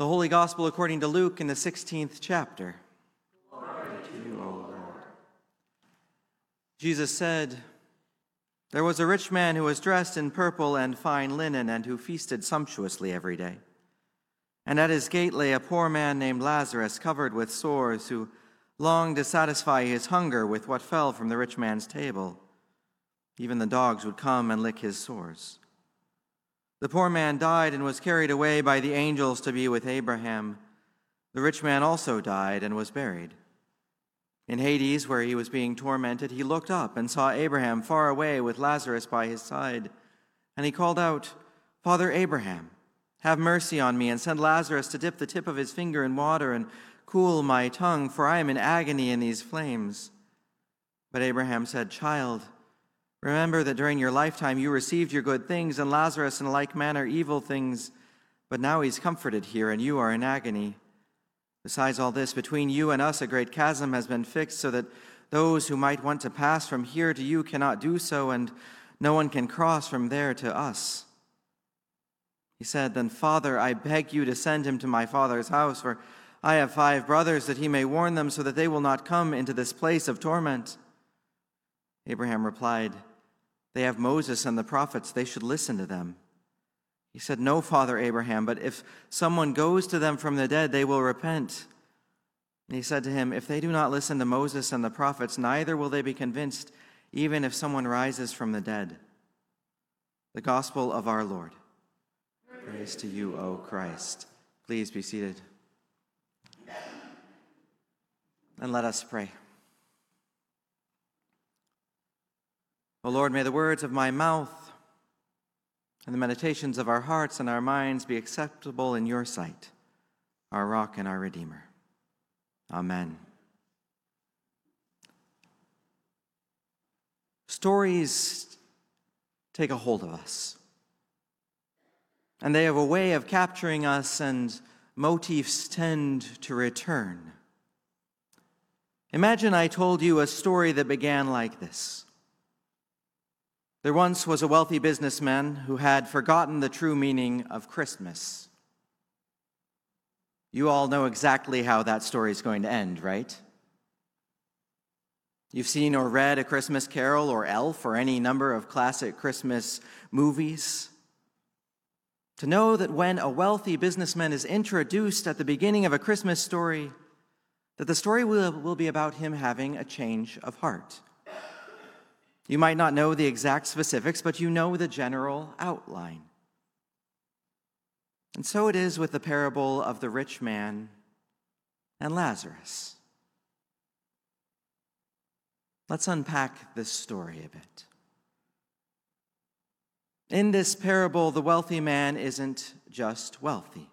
The Holy Gospel according to Luke in the 16th chapter. Glory to you, O Lord. Jesus said, "There was a rich man who was dressed in purple and fine linen and who feasted sumptuously every day. And at his gate lay a poor man named Lazarus, covered with sores, who longed to satisfy his hunger with what fell from the rich man's table. Even the dogs would come and lick his sores. The poor man died and was carried away by the angels to be with Abraham. The rich man also died and was buried. In Hades, where he was being tormented, he looked up and saw Abraham far away with Lazarus by his side. And he called out, 'Father Abraham, have mercy on me and send Lazarus to dip the tip of his finger in water and cool my tongue, for I am in agony in these flames.' But Abraham said, 'Child, remember that during your lifetime you received your good things, and Lazarus in like manner evil things. But now he's comforted here, and you are in agony. Besides all this, between you and us a great chasm has been fixed, so that those who might want to pass from here to you cannot do so, and no one can cross from there to us.' He said, 'Then, Father, I beg you to send him to my father's house, for I have 5 brothers, that he may warn them, so that they will not come into this place of torment.' Abraham replied, 'They have Moses and the prophets. They should listen to them.' He said, 'No, Father Abraham, but if someone goes to them from the dead, they will repent.' And he said to him, 'If they do not listen to Moses and the prophets, neither will they be convinced, even if someone rises from the dead.'" The Gospel of our Lord. Praise to you, O Christ. Please be seated. And let us pray. O Lord, may the words of my mouth and the meditations of our hearts and our minds be acceptable in your sight, our rock and our Redeemer. Amen. Stories take a hold of us, and they have a way of capturing us, and motifs tend to return. Imagine I told you a story that began like this. There once was a wealthy businessman who had forgotten the true meaning of Christmas. You all know exactly how that story is going to end, right? You've seen or read A Christmas Carol or Elf or any number of classic Christmas movies. To know that when a wealthy businessman is introduced at the beginning of a Christmas story, that the story will be about him having a change of heart. You might not know the exact specifics, but you know the general outline. And so it is with the parable of the rich man and Lazarus. Let's unpack this story a bit. In this parable, the wealthy man isn't just wealthy.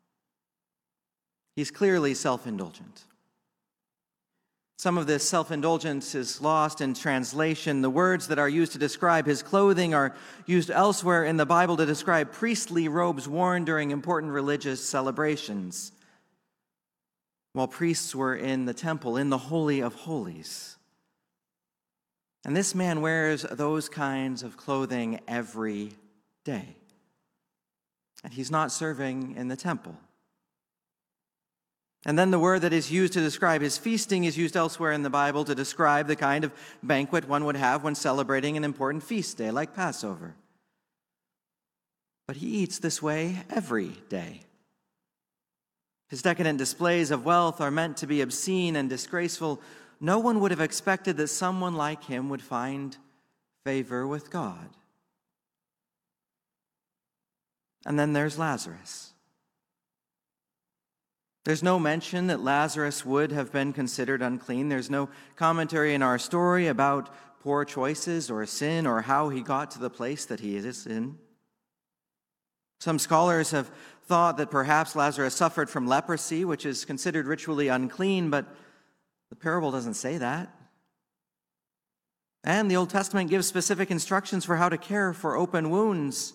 He's clearly self-indulgent. Some of this self-indulgence is lost in translation. The words that are used to describe his clothing are used elsewhere in the Bible to describe priestly robes worn during important religious celebrations, while priests were in the temple, in the Holy of Holies. And this man wears those kinds of clothing every day. And he's not serving in the temple. And then the word that is used to describe his feasting is used elsewhere in the Bible to describe the kind of banquet one would have when celebrating an important feast day like Passover. But he eats this way every day. His decadent displays of wealth are meant to be obscene and disgraceful. No one would have expected that someone like him would find favor with God. And then there's Lazarus. There's no mention that Lazarus would have been considered unclean. There's no commentary in our story about poor choices or sin or how he got to the place that he is in. Some scholars have thought that perhaps Lazarus suffered from leprosy, which is considered ritually unclean, but the parable doesn't say that. And the Old Testament gives specific instructions for how to care for open wounds.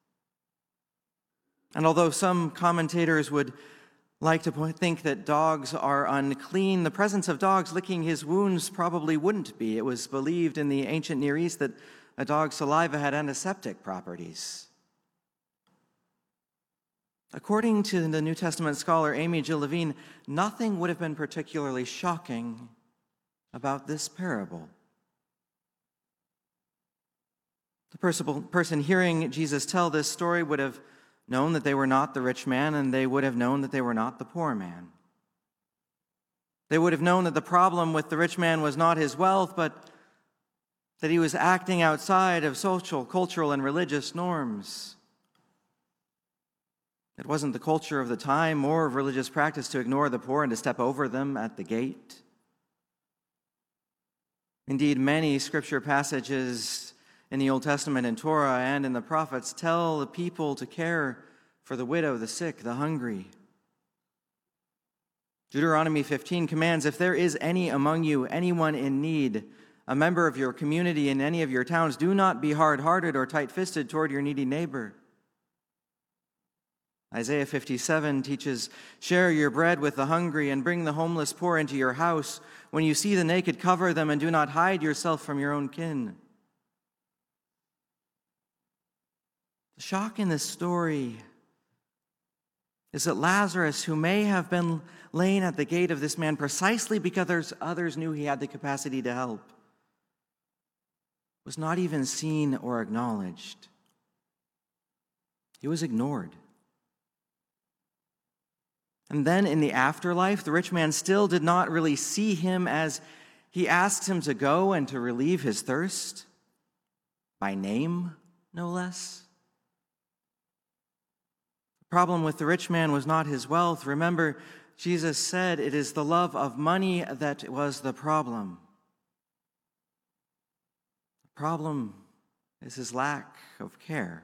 And although some commentators would like to think that dogs are unclean, the presence of dogs licking his wounds probably wouldn't be. It was believed in the ancient Near East that a dog's saliva had antiseptic properties. According to the New Testament scholar Amy Jill Levine, nothing would have been particularly shocking about this parable. The person hearing Jesus tell this story would have known that they were not the rich man, and they would have known that they were not the poor man. They would have known that the problem with the rich man was not his wealth, but that he was acting outside of social, cultural, and religious norms. It wasn't the culture of the time or of religious practice to ignore the poor and to step over them at the gate. Indeed, many scripture passages in the Old Testament and Torah and in the prophets tell the people to care for the widow, the sick, the hungry. Deuteronomy 15 commands, if there is any among you, anyone in need, a member of your community in any of your towns, do not be hard-hearted or tight-fisted toward your needy neighbor. Isaiah 57 teaches, share your bread with the hungry and bring the homeless poor into your house. When you see the naked, cover them and do not hide yourself from your own kin. The shock in this story is that Lazarus, who may have been laying at the gate of this man precisely because others knew he had the capacity to help, was not even seen or acknowledged. He was ignored. And then in the afterlife, the rich man still did not really see him as he asked him to go and to relieve his thirst, by name, no less. The problem with the rich man was not his wealth. Remember, Jesus said it is the love of money that was the problem. The problem is his lack of care.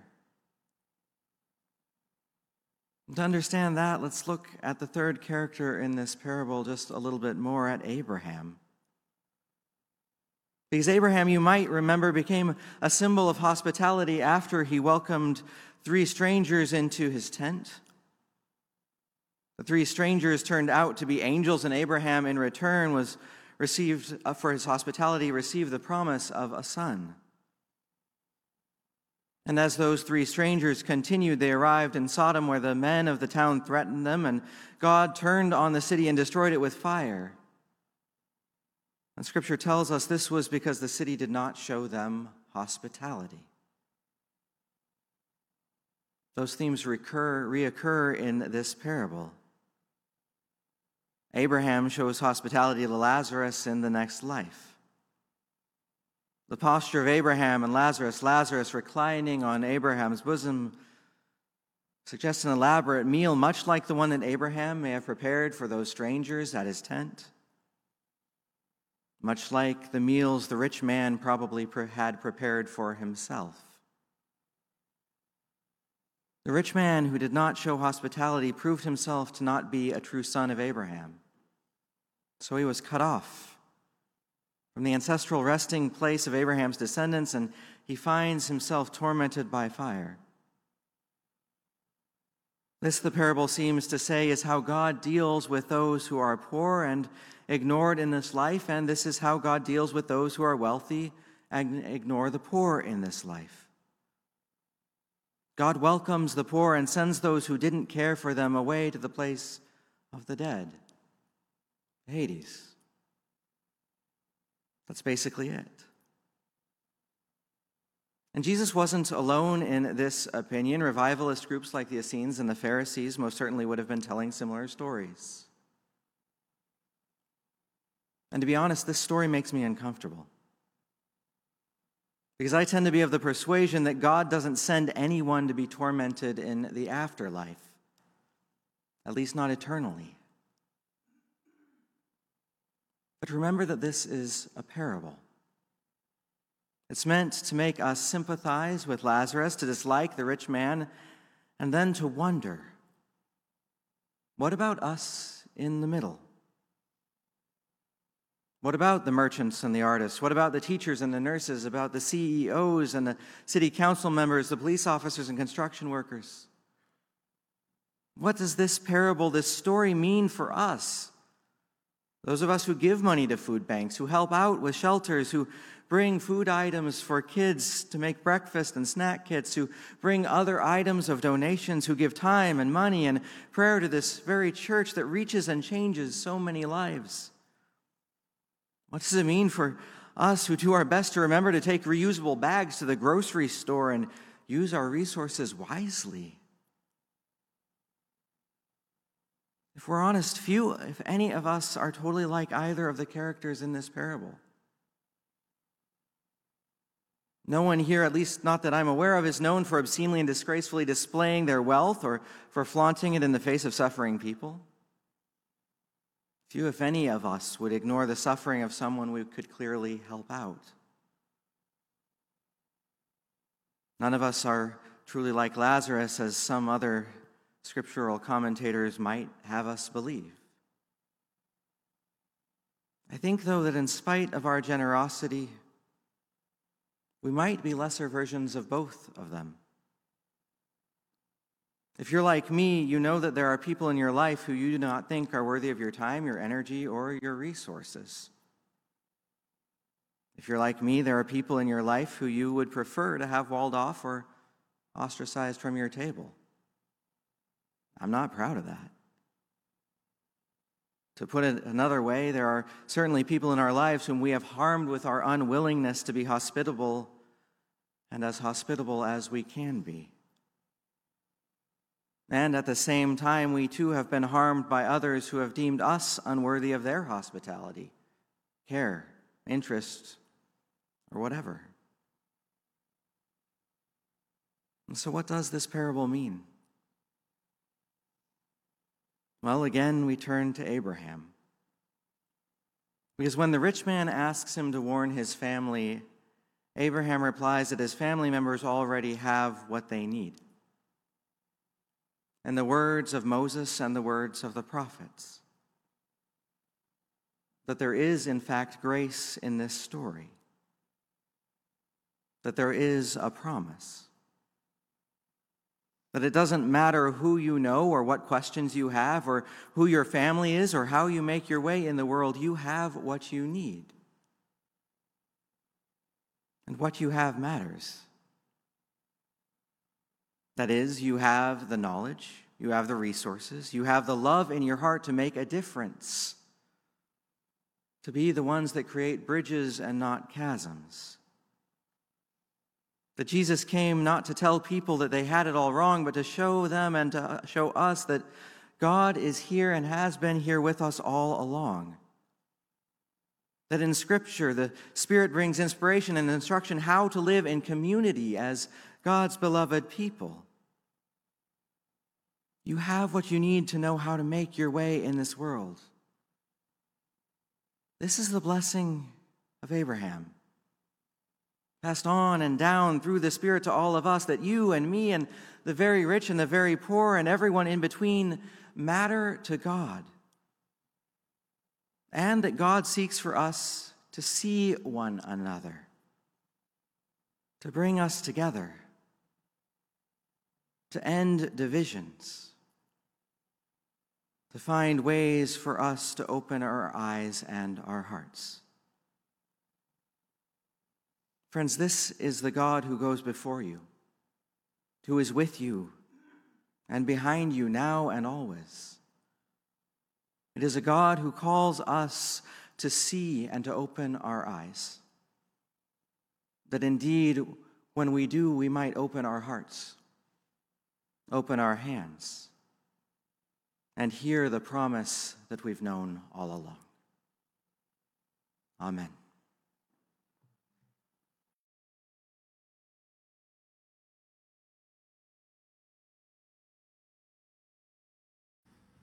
To understand that, let's look at the third character in this parable just a little bit more, at Abraham. Because Abraham, you might remember, became a symbol of hospitality after he welcomed 3 strangers into his tent. The 3 strangers turned out to be angels, and Abraham in return was received, for his hospitality, received the promise of a son. And as those 3 strangers continued, they arrived in Sodom, where the men of the town threatened them, and God turned on the city and destroyed it with fire. And Scripture tells us this was because the city did not show them hospitality. Those themes reoccur in this parable. Abraham shows hospitality to Lazarus in the next life. The posture of Abraham and Lazarus reclining on Abraham's bosom, suggests an elaborate meal, much like the one that Abraham may have prepared for those strangers at his tent, much like the meals the rich man probably had prepared for himself. The rich man who did not show hospitality proved himself to not be a true son of Abraham. So he was cut off from the ancestral resting place of Abraham's descendants, and he finds himself tormented by fire. This, the parable seems to say, is how God deals with those who are poor and ignored in this life, and this is how God deals with those who are wealthy and ignore the poor in this life. God welcomes the poor and sends those who didn't care for them away to the place of the dead, Hades. That's basically it. And Jesus wasn't alone in this opinion. Revivalist groups like the Essenes and the Pharisees most certainly would have been telling similar stories. And to be honest, this story makes me uncomfortable. Because I tend to be of the persuasion that God doesn't send anyone to be tormented in the afterlife, at least not eternally. But remember that this is a parable. It's meant to make us sympathize with Lazarus, to dislike the rich man, and then to wonder, what about us in the middle? What about the merchants and the artists? What about the teachers and the nurses? About the CEOs and the city council members, the police officers and construction workers? What does this parable, this story mean for us? Those of us who give money to food banks, who help out with shelters, who bring food items for kids to make breakfast and snack kits, who bring other items of donations, who give time and money and prayer to this very church that reaches and changes so many lives. What does it mean for us who do our best to remember to take reusable bags to the grocery store and use our resources wisely? If we're honest, few, if any of us, are totally like either of the characters in this parable. No one here, at least not that I'm aware of, is known for obscenely and disgracefully displaying their wealth or for flaunting it in the face of suffering people. Few, if any of us, would ignore the suffering of someone we could clearly help out. None of us are truly like Lazarus, as some other scriptural commentators might have us believe. I think, though, that in spite of our generosity, we might be lesser versions of both of them. If you're like me, you know that there are people in your life who you do not think are worthy of your time, your energy, or your resources. If you're like me, there are people in your life who you would prefer to have walled off or ostracized from your table. I'm not proud of that. To put it another way, there are certainly people in our lives whom we have harmed with our unwillingness to be hospitable and as hospitable as we can be. And at the same time, we too have been harmed by others who have deemed us unworthy of their hospitality, care, interest, or whatever. And so what does this parable mean? Well, again, we turn to Abraham. Because when the rich man asks him to warn his family, Abraham replies that his family members already have what they need. And the words of Moses and the words of the prophets. That there is, in fact, grace in this story. That there is a promise. That it doesn't matter who you know or what questions you have or who your family is or how you make your way in the world, you have what you need. And what you have matters. That is, you have the knowledge, you have the resources, you have the love in your heart to make a difference, to be the ones that create bridges and not chasms. That Jesus came not to tell people that they had it all wrong, but to show them and to show us that God is here and has been here with us all along. That in Scripture, the Spirit brings inspiration and instruction how to live in community as God's beloved people. You have what you need to know how to make your way in this world. This is the blessing of Abraham, passed on and down through the Spirit to all of us, that you and me and the very rich and the very poor and everyone in between matter to God. And that God seeks for us to see one another, to bring us together, to end divisions, to find ways for us to open our eyes and our hearts. Friends, this is the God who goes before you, who is with you and behind you now and always. It is a God who calls us to see and to open our eyes. That indeed, when we do, we might open our hearts, open our hands, and hear the promise that we've known all along. Amen.